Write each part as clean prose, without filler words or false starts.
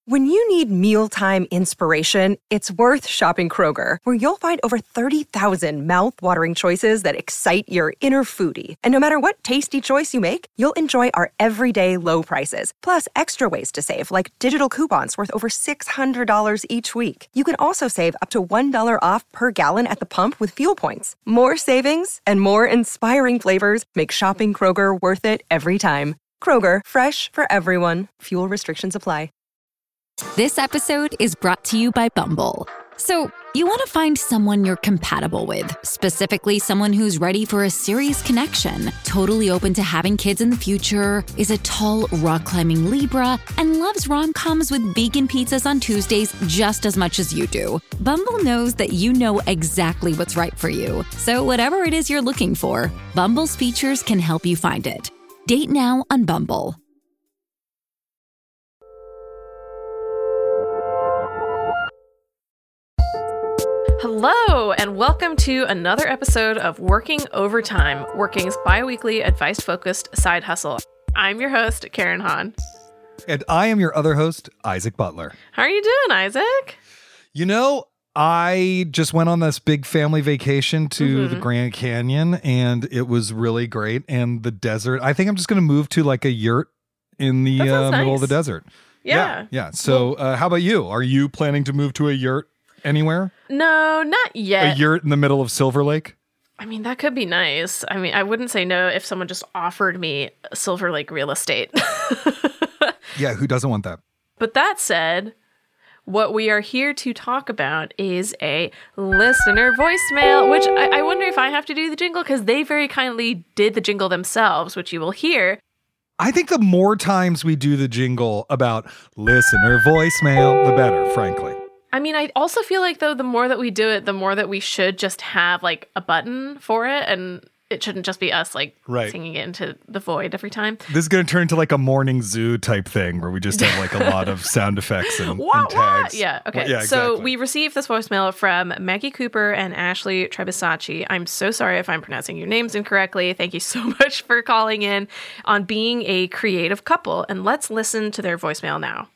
When you need mealtime inspiration, it's worth shopping Kroger, where you'll find over 30,000 mouth-watering choices that excite your inner foodie. And no matter what tasty choice you make, you'll enjoy our everyday low prices, plus extra ways to save, like digital coupons worth over $600 each week. You can also save up to $1 off per gallon at the pump with fuel points. More savings and more inspiring flavors make shopping Kroger worth it every time. Kroger, fresh for everyone. Fuel restrictions apply. This episode is brought to you by Bumble. So, you want to find someone you're compatible with, specifically someone who's ready for a serious connection, totally open to having kids in the future, is a tall, rock-climbing Libra, and loves rom-coms with vegan pizzas on Tuesdays just as much as you do. Bumble knows that you know exactly what's right for you. So whatever it is you're looking for, Bumble's features can help you find it. Date now on Bumble. Hello, and welcome to another episode of Working Overtime, Working's bi-weekly advice-focused side hustle. I'm your host, Karen Hahn. And I am your other host, Isaac Butler. How are you doing, Isaac? You know, I just went on this big family vacation to the Grand Canyon, and it was really great. And the desert, I think I'm just going to move to like a yurt in the middle of the desert. Yeah. So how about you? Are you planning to move to a yurt anywhere? No, not yet. A yurt in the middle of Silver Lake? I mean, that could be nice. I mean, I wouldn't say no if someone just offered me Silver Lake real estate. Yeah, who doesn't want that? But that said, what we are here to talk about is a listener voicemail, which I wonder if I have to do the jingle, because they very kindly did the jingle themselves, which you will hear. I think the more times we do the jingle about listener voicemail, the better, frankly. I mean, I also feel like, though, the more that we do it, the more that we should just have, like, a button for it, and it shouldn't just be us, like, singing it into the void every time. This is going to turn into, like, a morning zoo type thing, where we just have, like, a lot of sound effects and tags. Yeah, okay. Well, yeah, so exactly. we received this voicemail from Maggie Cooper and Ashley Trebisacci. I'm so sorry if I'm pronouncing your names incorrectly. Thank you so much for calling in on being a creative couple, and let's listen to their voicemail now.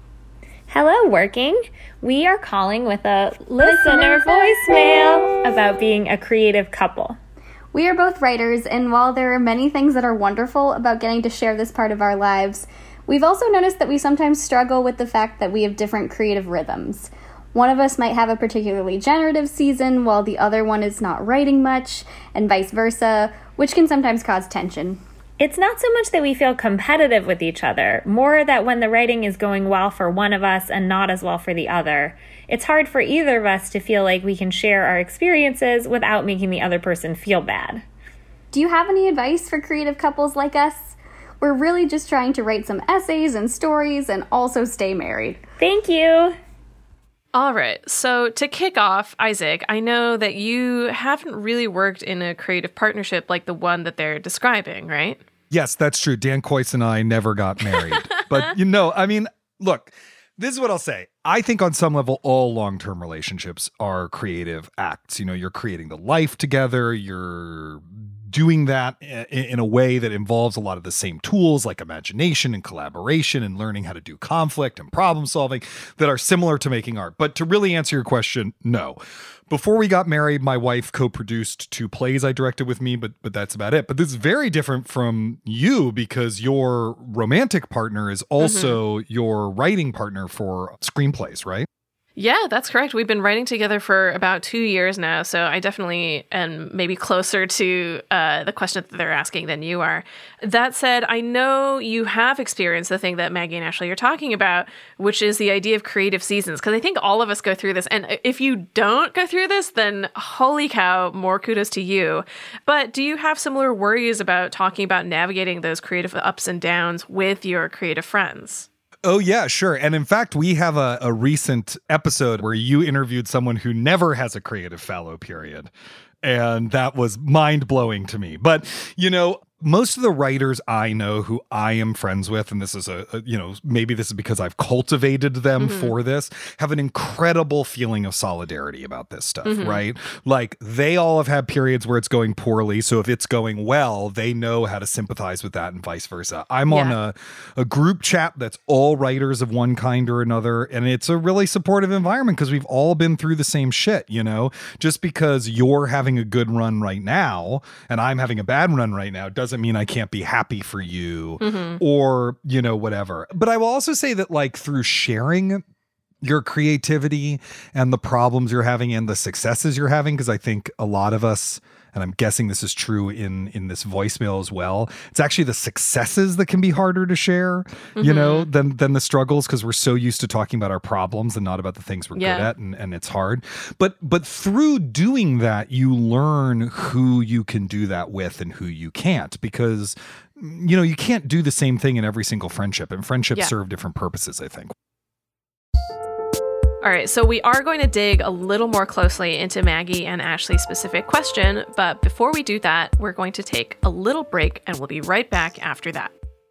Hello, Working. We are calling with a listener voicemail about being a creative couple. We are both writers, and while there are many things that are wonderful about getting to share this part of our lives, we've also noticed that we sometimes struggle with the fact that we have different creative rhythms. One of us might have a particularly generative season, while the other one is not writing much, and vice versa, which can sometimes cause tension. It's not so much that we feel competitive with each other, more that when the writing is going well for one of us and not as well for the other, it's hard for either of us to feel like we can share our experiences without making the other person feel bad. Do you have any advice for creative couples like us? We're really just trying to write some essays and stories and also stay married. Thank you. All right, so to kick off, Isaac, I know that you haven't really worked in a creative partnership like the one that they're describing, right? Yes, that's true. Dan Coyce and I never got married. But, I mean, look, this is what I'll say. I think on some level, all long-term relationships are creative acts. You're creating the life together. You're doing that in a way that involves a lot of the same tools like imagination and collaboration and learning how to do conflict and problem solving that are similar to making art. But to really answer your question, no. Before we got married, my wife co-produced 2 plays I directed with me, but that's about it. But this is very different from you because your romantic partner is also your writing partner for screenplays, right? Yeah, that's correct. We've been writing together for about 2 years now, so I definitely am maybe closer to the question that they're asking than you are. That said, I know you have experienced the thing that Maggie and Ashley are talking about, which is the idea of creative seasons, because I think all of us go through this. And if you don't go through this, then holy cow, more kudos to you. But do you have similar worries about talking about navigating those creative ups and downs with your creative friends? Oh, yeah, sure. And in fact, we have a recent episode where you interviewed someone who never has a creative fallow period. And that was mind-blowing to me. But, most of the writers I know who I am friends with, and this is maybe this is because I've cultivated them for this, have an incredible feeling of solidarity about this stuff, right? Like they all have had periods where it's going poorly. So if it's going well, they know how to sympathize with that and vice versa. I'm on a group chat that's all writers of one kind or another. And it's a really supportive environment because we've all been through the same shit, you know? Just because you're having a good run right now and I'm having a bad run right now doesn't mean I can't be happy for you or, you know, whatever. But I will also say that like through sharing your creativity and the problems you're having and the successes you're having, because I think a lot of us, and I'm guessing this is true in this voicemail as well, it's actually the successes that can be harder to share, you know, than the struggles, because we're so used to talking about our problems and not about the things we're good at, and it's hard. But through doing that, you learn who you can do that with and who you can't, because, you know, you can't do the same thing in every single friendship, and friendships serve different purposes, I think. All right, so we are going to dig a little more closely into Maggie and Ashley's specific question, but before we do that, we're going to take a little break and we'll be right back after that.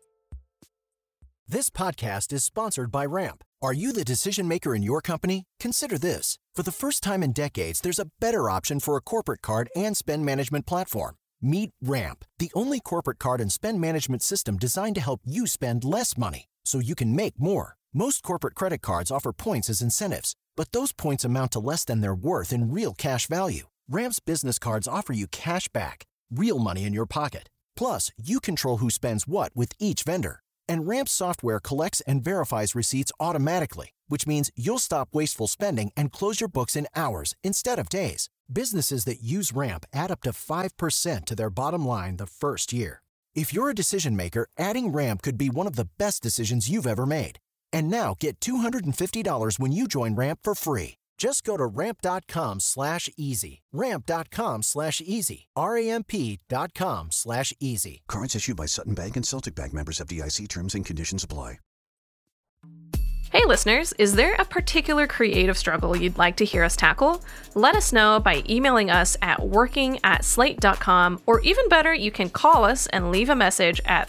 This podcast is sponsored by Ramp. Are you the decision maker in your company? Consider this. For the first time in decades, there's a better option for a corporate card and spend management platform. Meet Ramp, the only corporate card and spend management system designed to help you spend less money so you can make more. Most corporate credit cards offer points as incentives, but those points amount to less than their worth in real cash value. Ramp's business cards offer you cash back, real money in your pocket. Plus, you control who spends what with each vendor. And Ramp's software collects and verifies receipts automatically, which means you'll stop wasteful spending and close your books in hours instead of days. Businesses that use Ramp add up to 5% to their bottom line the first year. If you're a decision maker, adding Ramp could be one of the best decisions you've ever made. And now get $250 when you join Ramp for free. Just go to ramp.com/easy. Ramp.com/easy. RAMP.com/easy. Cards issued by Sutton Bank and Celtic Bank, members of FDIC. Terms and conditions apply. Hey listeners, is there a particular creative struggle you'd like to hear us tackle? Let us know by emailing us at working@slate.com, or even better, you can call us and leave a message at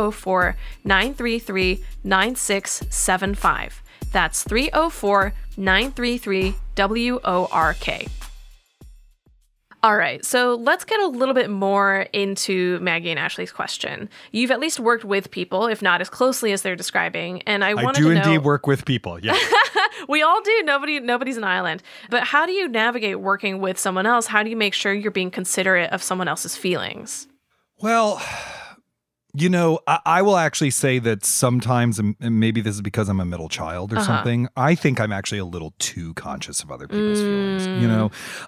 304-933-9675. That's 304-933-WORK. All right, so let's get a little bit more into Maggie and Ashley's question. You've at least worked with people, if not as closely as they're describing, and I wanted to know... I do indeed work with people, yeah. We all do. Nobody's an island. But how do you navigate working with someone else? How do you make sure you're being considerate of someone else's feelings? Well, you know, I will actually say that sometimes, and maybe this is because I'm a middle child or something, I think I'm actually a little too conscious of other people's feelings. You know,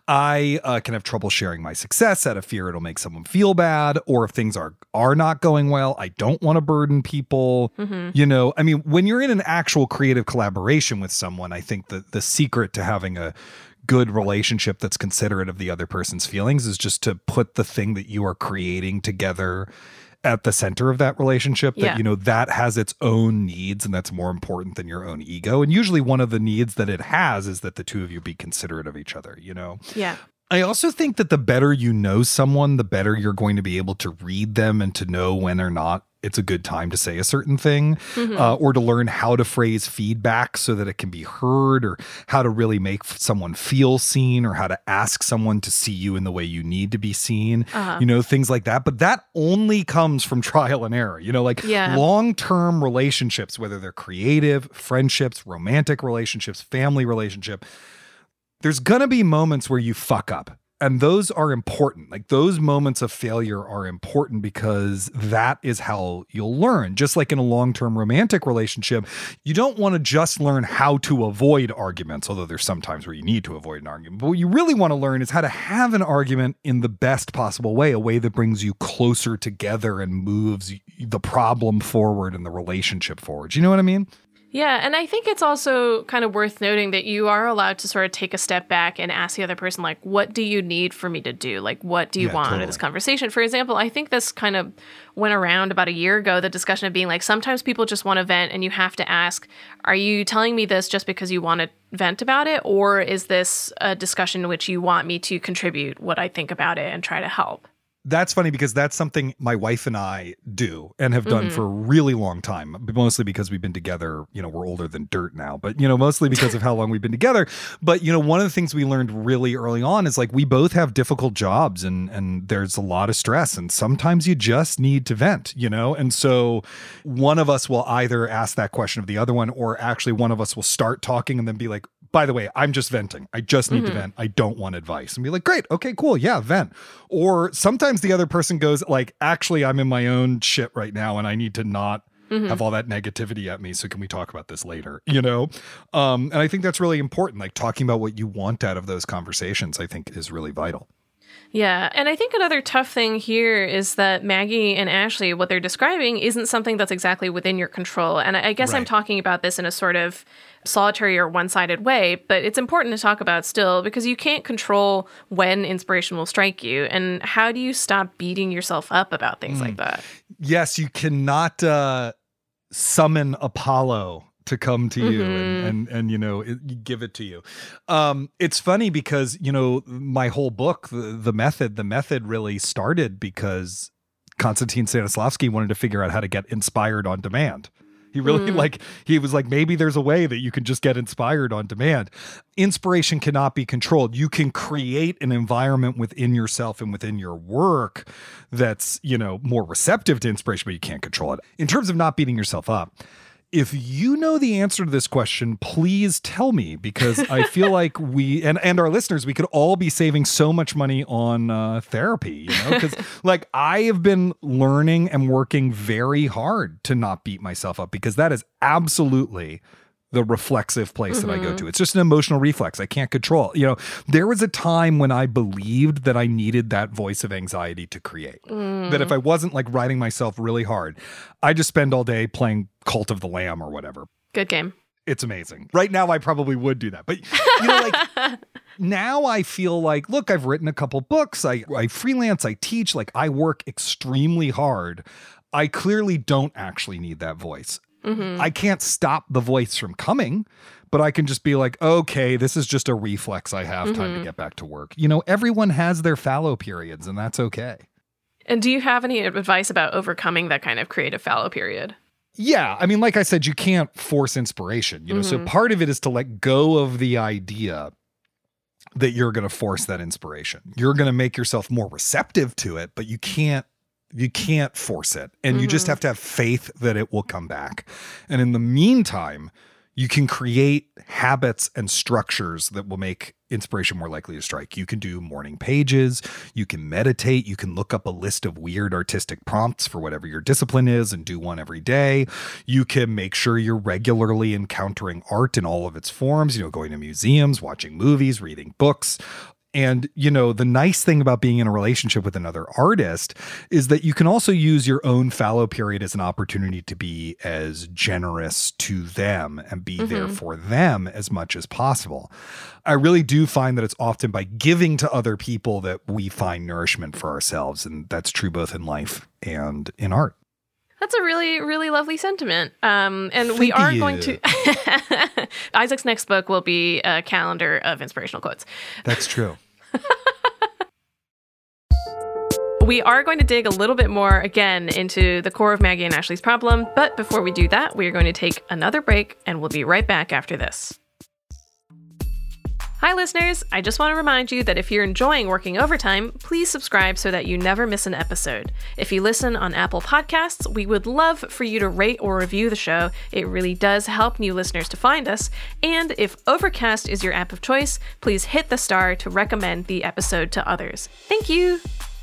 I can have trouble sharing my success out of fear it'll make someone feel bad, or if things are not going well, I don't want to burden people. You know, I mean, when you're in an actual creative collaboration with someone, I think the secret to having a good relationship that's considerate of the other person's feelings is just to put the thing that you are creating together at the center of that relationship, that, you know, that has its own needs and that's more important than your own ego. And usually one of the needs that it has is that the two of you be considerate of each other, you know? Yeah. I also think that the better you know someone, the better you're going to be able to read them and to know when or not it's a good time to say a certain thing, or to learn how to phrase feedback so that it can be heard, or how to really make someone feel seen, or how to ask someone to see you in the way you need to be seen, you know, things like that. But that only comes from trial and error, you know, like long-term relationships, whether they're creative, friendships, romantic relationships, family relationship, there's going to be moments where you fuck up. And those are important. Like those moments of failure are important because that is how you'll learn. Just like in a long-term romantic relationship, you don't want to just learn how to avoid arguments, although there's some times where you need to avoid an argument. But what you really want to learn is how to have an argument in the best possible way, a way that brings you closer together and moves the problem forward and the relationship forward. Do you know what I mean? Yeah, and I think it's also kind of worth noting that you are allowed to sort of take a step back and ask the other person, like, what do you need for me to do? Like, what do you want out of this conversation? For example, I think this kind of went around about a year ago, the discussion of being like, sometimes people just want to vent and you have to ask, are you telling me this just because you want to vent about it? Or is this a discussion in which you want me to contribute what I think about it and try to help? That's funny because that's something my wife and I do and have done for a really long time, mostly because we've been together, we're older than dirt now, but, mostly because of how long we've been together. But, one of the things we learned really early on is like we both have difficult jobs and there's a lot of stress and sometimes you just need to vent, And so one of us will either ask that question of the other one, or actually one of us will start talking and then be like, by the way, I'm just venting. I just need to vent. I don't want advice. And be like, great. Okay, cool. Yeah, vent. Or sometimes the other person goes like, actually, I'm in my own shit right now and I need to not have all that negativity at me. So can we talk about this later? And I think that's really important. Like talking about what you want out of those conversations, I think is really vital. Yeah. And I think another tough thing here is that Maggie and Ashley, what they're describing isn't something that's exactly within your control. And I guess I'm talking about this in a sort of solitary or one-sided way, but it's important to talk about still because you can't control when inspiration will strike you. And how do you stop beating yourself up about things like that? Yes, you cannot summon Apollo to come to you and give it to you. It's funny because, my whole book, the method really started because Konstantin Stanislavski wanted to figure out how to get inspired on demand. He really he was like, maybe there's a way that you can just get inspired on demand. Inspiration cannot be controlled. You can create an environment within yourself and within your work that's, more receptive to inspiration, but you can't control it. In terms of not beating yourself up, if you know the answer to this question, please tell me, because I feel like we and our listeners, we could all be saving so much money on therapy, because like I have been learning and working very hard to not beat myself up, because that is absolutely the reflexive place that I go to. It's just an emotional reflex I can't control. There was a time when I believed that I needed that voice of anxiety to create. That if I wasn't like writing myself really hard, I just spend all day playing Cult of the Lamb or whatever. Good game. It's amazing. Right now, I probably would do that. But, now I feel like, look, I've written a couple books. I freelance, I teach, I work extremely hard. I clearly don't actually need that voice. I can't stop the voice from coming, but I can just be like, okay, this is just a reflex. I have time to get back to work. Everyone has their fallow periods, and that's okay. And do you have any advice about overcoming that kind of creative fallow period? Yeah. I mean, like I said, you can't force inspiration, so part of it is to let go of the idea that you're going to force that inspiration. You're going to make yourself more receptive to it, but you can't force it. And you just have to have faith that it will come back. And in the meantime, you can create habits and structures that will make inspiration more likely to strike. You can do morning pages, you can meditate, you can look up a list of weird artistic prompts for whatever your discipline is and do one every day. You can make sure you're regularly encountering art in all of its forms, going to museums, watching movies, reading books. And, the nice thing about being in a relationship with another artist is that you can also use your own fallow period as an opportunity to be as generous to them and be there for them as much as possible. I really do find that it's often by giving to other people that we find nourishment for ourselves. And that's true both in life and in art. That's a really, really lovely sentiment. And we are going to... Isaac's next book will be a calendar of inspirational quotes. That's true. We are going to dig a little bit more, again, into the core of Maggie and Ashley's problem. But before we do that, we are going to take another break, and we'll be right back after this. Hi, listeners. I just want to remind you that if you're enjoying working overtime, please subscribe so that you never miss an episode. If you listen on Apple Podcasts, we would love for you to rate or review the show. It really does help new listeners to find us. And if Overcast is your app of choice, please hit the star to recommend the episode to others. Thank you.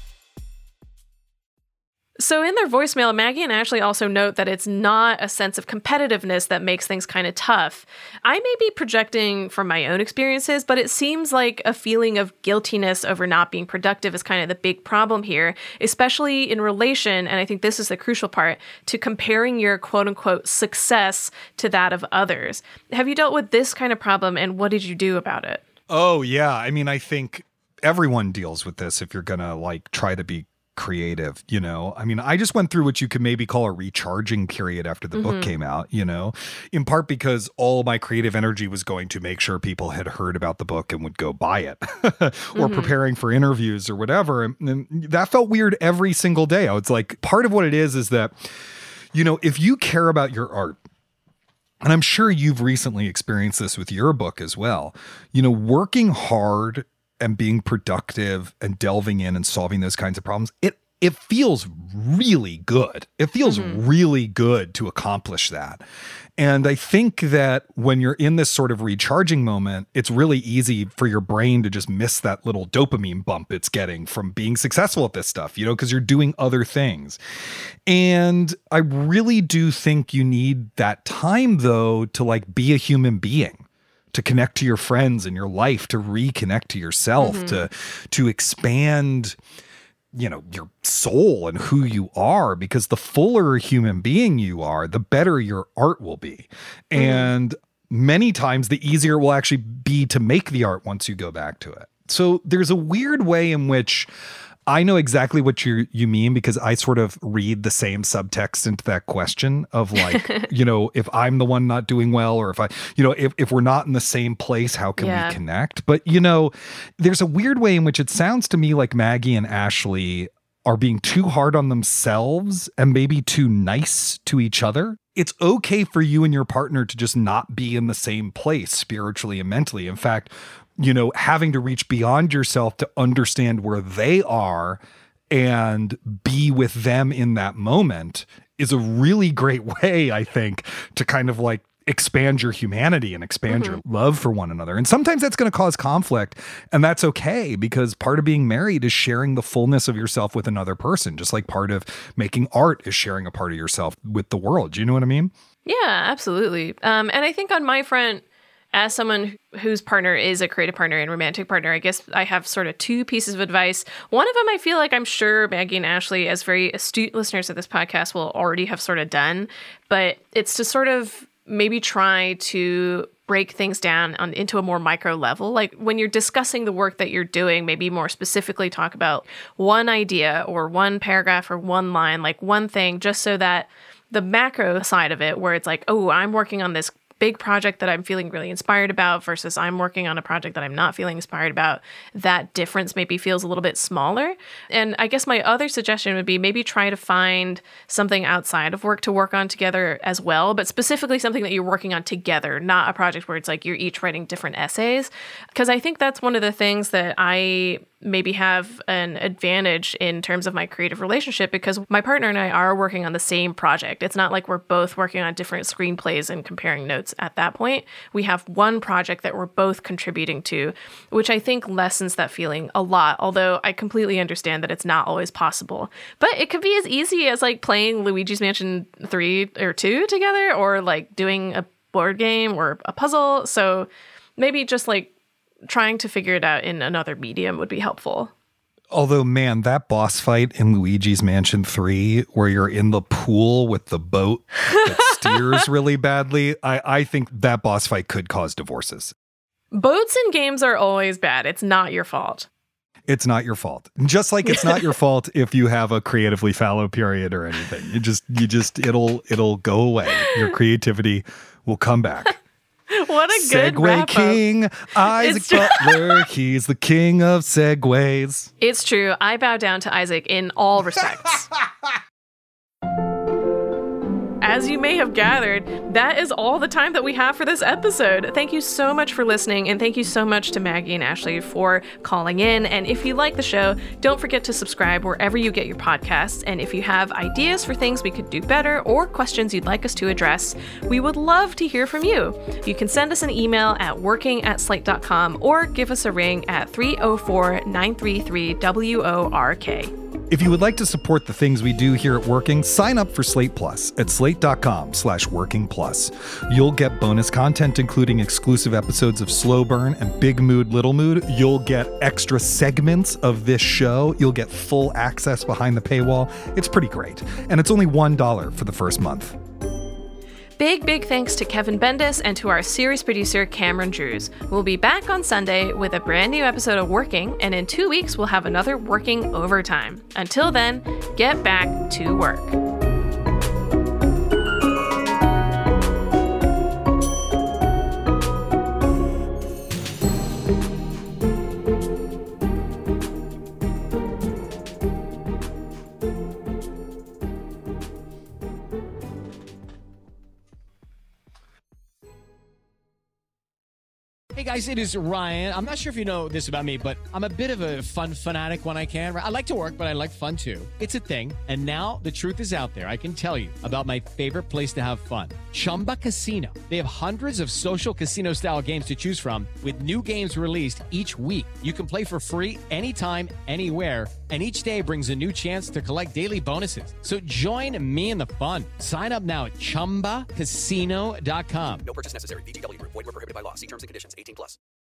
So in their voicemail, Maggie and Ashley also note that it's not a sense of competitiveness that makes things kind of tough. I may be projecting from my own experiences, but it seems like a feeling of guiltiness over not being productive is kind of the big problem here, especially in relation, and I think this is the crucial part, to comparing your quote-unquote success to that of others. Have you dealt with this kind of problem, and what did you do about it? Oh, yeah. I mean, I think everyone deals with this if you're going to try to be creative, you know? I mean, I just went through what you could maybe call a recharging period after the book came out, you know, in part because all my creative energy was going to make sure people had heard about the book and would go buy it or preparing for interviews or whatever. And that felt weird every single day. I was like, part of what it is that, you know, if you care about your art, and I'm sure you've recently experienced this with your book as well, you know, working hard and being productive and delving in and solving those kinds of problems, it feels really good. It feels really good to accomplish that. And I think that when you're in this sort of recharging moment, it's really easy for your brain to just miss that little dopamine bump it's getting from being successful at this stuff, you know, because you're doing other things. And I really do think you need that time, though, to like be a human being, to connect to your friends and your life, to reconnect to yourself, to expand, you know, your soul and who you are, because the fuller human being you are, the better your art will be. And many times the easier it will actually be to make the art once you go back to it. So there's a weird way in which I know exactly what you mean, because I sort of read the same subtext into that question of like, you know, if I'm the one not doing well, or if I, you know, if we're not in the same place, how can we connect? But, you know, there's a weird way in which it sounds to me like Maggie and Ashley are being too hard on themselves and maybe too nice to each other. It's okay for you and your partner to just not be in the same place spiritually and mentally. In fact, you know, having to reach beyond yourself to understand where they are and be with them in that moment is a really great way, I think, to kind of like expand your humanity and expand your love for one another. And sometimes that's going to cause conflict, and that's okay, because part of being married is sharing the fullness of yourself with another person, just like part of making art is sharing a part of yourself with the world. Do you know what I mean? Yeah, absolutely. And I think on my front, as someone whose partner is a creative partner and romantic partner, I guess I have sort of two pieces of advice. One of them I feel like I'm sure Maggie and Ashley, as very astute listeners of this podcast, will already have sort of done, but it's to sort of maybe try to break things down into a more micro level. Like when you're discussing the work that you're doing, maybe more specifically talk about one idea or one paragraph or one line, like one thing, just so that the macro side of it, where it's like, oh, I'm working on this big project that I'm feeling really inspired about versus I'm working on a project that I'm not feeling inspired about, that difference maybe feels a little bit smaller. And I guess my other suggestion would be maybe try to find something outside of work to work on together as well, but specifically something that you're working on together, not a project where it's like you're each writing different essays. Because I think that's one of the things that I maybe have an advantage in terms of my creative relationship, because my partner and I are working on the same project. It's not like we're both working on different screenplays and comparing notes at that point. We have one project that we're both contributing to, which I think lessens that feeling a lot, although I completely understand that it's not always possible. But it could be as easy as like playing Luigi's Mansion 3 or 2 together, or like doing a board game or a puzzle. So maybe just like trying to figure it out in another medium would be helpful. Although, man, that boss fight in Luigi's Mansion 3, where you're in the pool with the boat that steers really badly, I think that boss fight could cause divorces. Boats in games are always bad. It's not your fault. It's not your fault. Just like it's not your fault if you have a creatively fallow period or anything. It'll go away. Your creativity will come back. What a good Segway King, Isaac Butler. He's the king of segways. It's true. I bow down to Isaac in all respects. As you may have gathered, that is all the time that we have for this episode. Thank you so much for listening, and thank you so much to Maggie and Ashley for calling in. And if you like the show, don't forget to subscribe wherever you get your podcasts. And if you have ideas for things we could do better or questions you'd like us to address, we would love to hear from you. You can send us an email at working@slate.com or give us a ring at 304-933-WORK. If you would like to support the things we do here at Working, sign up for Slate Plus at slate.com/workingplus. You'll get bonus content, including exclusive episodes of Slow Burn and Big Mood, Little Mood. You'll get extra segments of this show. You'll get full access behind the paywall. It's pretty great. And it's only $1 for the first month. Big thanks to Kevin Bendis and to our series producer, Cameron Drews. We'll be back on Sunday with a brand new episode of Working, and in 2 weeks, we'll have another Working Overtime. Until then, get back to work. Hey guys, it is Ryan. I'm not sure if you know this about me, but I'm a bit of a fun fanatic when I can. I like to work, but I like fun too. It's a thing. And now the truth is out there. I can tell you about my favorite place to have fun. Chumba Casino. They have hundreds of social casino style games to choose from with new games released each week. You can play for free anytime, anywhere. And each day brings a new chance to collect daily bonuses. So join me in the fun. Sign up now at ChumbaCasino.com. No purchase necessary. VGW Group. Void where prohibited by law. See terms and conditions. 18+.